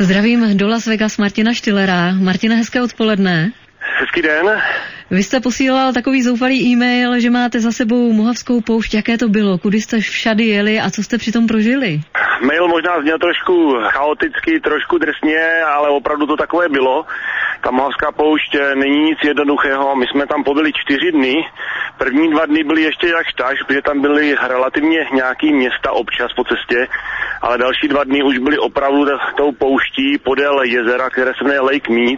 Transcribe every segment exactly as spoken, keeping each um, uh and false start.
Zdravím do Las Vegas Martina Štylera. Martina, hezké odpoledne. Hezký den. Vy jste posílal takový zoufalý e-mail, že máte za sebou Mohavskou poušť. Jaké to bylo? Kudy jste všady jeli a co jste přitom prožili? Mail možná zněl trošku chaoticky, trošku drsně, ale opravdu to takové bylo. Ta Mohavská poušť není nic jednoduchého. My jsme tam pobyli čtyři dny. První dva dny byly ještě jakž taž, protože tam byly relativně nějaký města občas po cestě, ale další dva dny už byly opravdu tou pouští podél jezera, které se jmenuje Lake Mead,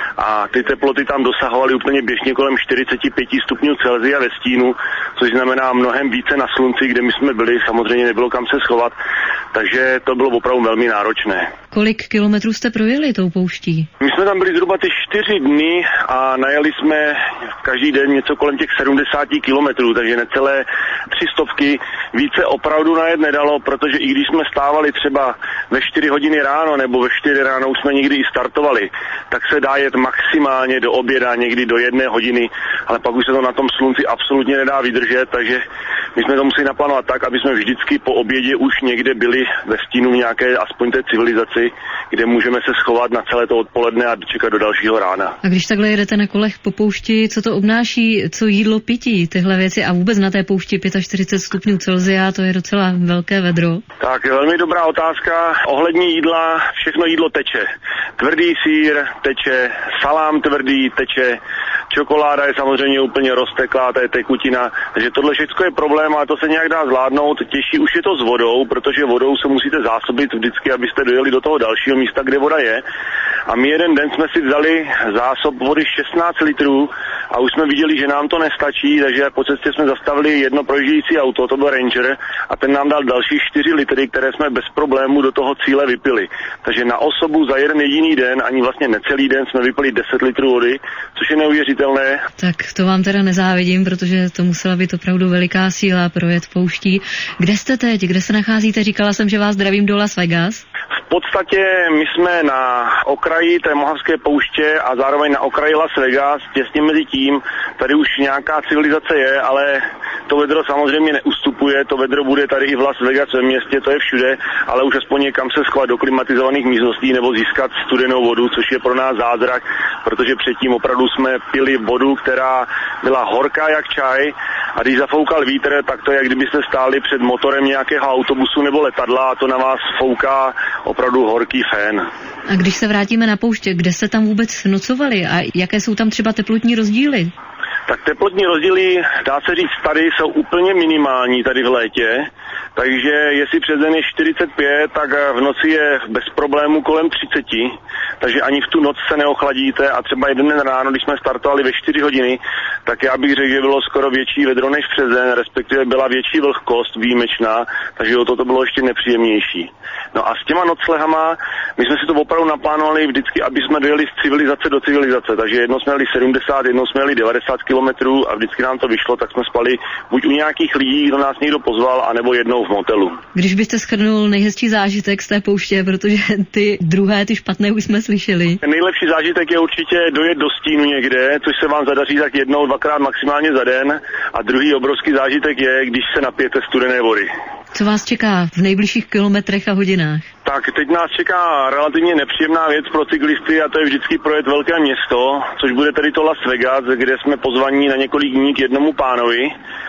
a ty teploty tam dosahovaly úplně běžně kolem čtyřicet pět stupňů Celsia ve stínu, což znamená mnohem více na slunci, kde my jsme byli, samozřejmě nebylo kam se schovat, takže to bylo opravdu velmi náročné. Kolik kilometrů jste projeli tou pouští? My jsme tam byli zhruba ty čtyři dny a najeli jsme každý den něco kolem těch sedmdesát kilometrů, takže necelé tři stovky. Více opravdu najet nedalo, protože i když jsme stávali třeba ve čtyři hodiny ráno nebo ve čtyři ráno už jsme někdy i startovali, tak se dá jet maximálně do oběda, někdy do jedné hodiny, ale pak už se to na tom slunci absolutně nedá vydržet, takže my jsme to museli naplánovat tak, aby jsme vždycky po obědě už někde byli ve stínu v nějaké aspoň té civilizaci, kde můžeme se schovat na celé to odpoledne a čekat do dalšího rána. A když takhle jedete na kolech po poušti, co to obnáší, co jídlo, pití, tyhle věci a vůbec na té poušti čtyřicet pět stupňů Celsia, to je docela velké vedro. Tak, velmi dobrá otázka. Ohledně jídla, všechno jídlo teče. Tvrdý sýr teče, salám tvrdý teče, čokoláda je samozřejmě úplně rozteklá, to je tekutina, takže tohle všechno je problém, ale to se nějak dá zvládnout. Těžší už je to s vodou, protože vodou se musíte zásobit vždycky, abyste dojeli do toho dalšího místa, kde voda je. A my jeden den jsme si vzali zásob vody šestnáct litrů a už jsme viděli, že nám to nestačí, takže po cestě jsme zastavili jedno projíždějící auto, to byl Ranger, a ten nám dal další čtyři litry, které jsme bez problémů do toho cíle vypili. Takže na osobu za jeden jediný den, ani vlastně necelý den, jsme vypili deset litrů vody, což je neuvěřitelné. Tak to vám teda nezávidím, protože to musela být opravdu veliká síla projet pouští. Kde jste teď? Kde se nacházíte? Říkala jsem, že vás zdravím do Las Vegas. V podstatě my jsme na okraji té Mohavské pouště a zároveň na okraji Las Vegas, těsně mezi tím. Tady už nějaká civilizace je, ale to vedro samozřejmě neustupuje, to vedro bude tady i v Las Vegas ve městě, to je všude, ale už aspoň někam se schovat do klimatizovaných místností nebo získat studenou vodu, což je pro nás zázrak, protože předtím opravdu jsme pili vodu, která byla horká jak čaj, a když zafoukal vítr, tak to je, jak kdybyste stáli před motorem nějakého autobusu nebo letadla a to na vás fouká opravdu horký fén. A když se vrátíme na pouště, kde se tam vůbec nocovali a jaké jsou tam třeba teplotní rozdíly? Tak teplotní rozdíly, dá se říct, tady jsou úplně minimální tady v létě, takže jestli přes den je čtyřicet pět, tak v noci je bez problémů kolem třicet, takže ani v tu noc se neochladíte a třeba jeden den ráno, když jsme startovali ve čtyři hodiny, tak já bych řekl, že bylo skoro větší vedro než přes den, respektive byla větší vlhkost výjimečná, takže o to to bylo ještě nepříjemnější. No a s těma noclehama, my jsme si to opravdu naplánovali vždycky, aby jsme dojeli z civilizace do civilizace, takže jednou jsme jeli sedmdesát, jednou jsme jeli devadesát kilometrů a vždycky nám to vyšlo, tak jsme spali buď u nějakých lidí, kdo nás někdo pozval, anebo jednou v motelu. Když byste shrnul nejhezčí zážitek z té pouště, protože ty druhé, ty špatné už jsme slyšeli. Nejlepší zážitek je určitě dojet do stínu někde, což se vám zadaří tak jednou, dvakrát maximálně za den, a druhý obrovský zážitek je, když se napijete studené vody. Co vás čeká v nejbližších kilometrech a hodinách? Tak teď nás čeká relativně nepříjemná věc pro cyklisty a to je vždycky projet velké město, což bude tedy to Las Vegas, kde jsme pozvaní na několik dní k jednomu pánovi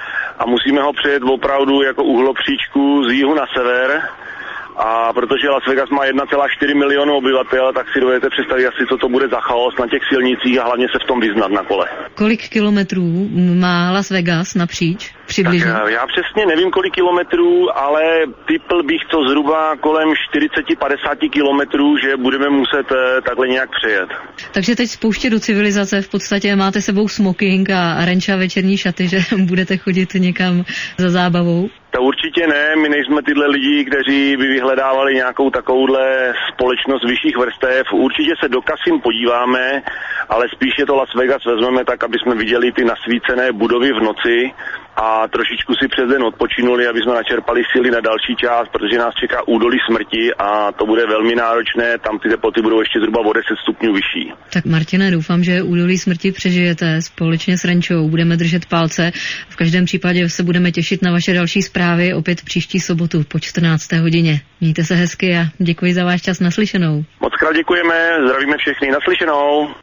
a musíme ho přejet opravdu jako uhlopříčku z jihu na sever. A protože Las Vegas má jedna celá čtyři milionu obyvatel, tak si dovedete představit asi, co to bude za chaos na těch silnicích a hlavně se v tom vyznat na kole. Kolik kilometrů má Las Vegas napříč? Přibližně? Tak já přesně nevím, kolik kilometrů, ale typl bych to zhruba kolem čtyřicet až padesát kilometrů, že budeme muset eh, takhle nějak přejet. Takže teď z pouště do civilizace v podstatě máte sebou smoking a ranča večerní šaty, že budete chodit někam za zábavou? To určitě ne, my nejsme tyhle lidi, kteří by vyhledávali nějakou takovouhle společnost vyšších vrstev. Určitě se do kasin podíváme, ale spíše to Las Vegas vezmeme tak, aby jsme viděli ty nasvícené budovy v noci a trošičku si přes den odpočinuli, aby jsme načerpali síly na další část, protože nás čeká údolí smrti a to bude velmi náročné, tam ty teploty budou ještě zhruba o deset stupňů vyšší. Tak Martine, doufám, že údolí smrti přežijete společně s Renčou, budeme držet palce. V každém případě se budeme těšit na vaše další zprávy opět příští sobotu po čtrnácté hodině. Mějte se hezky a děkuji za váš čas, naslyšenou. Moc krát děkujeme, zdravíme všechny, naslyšenou.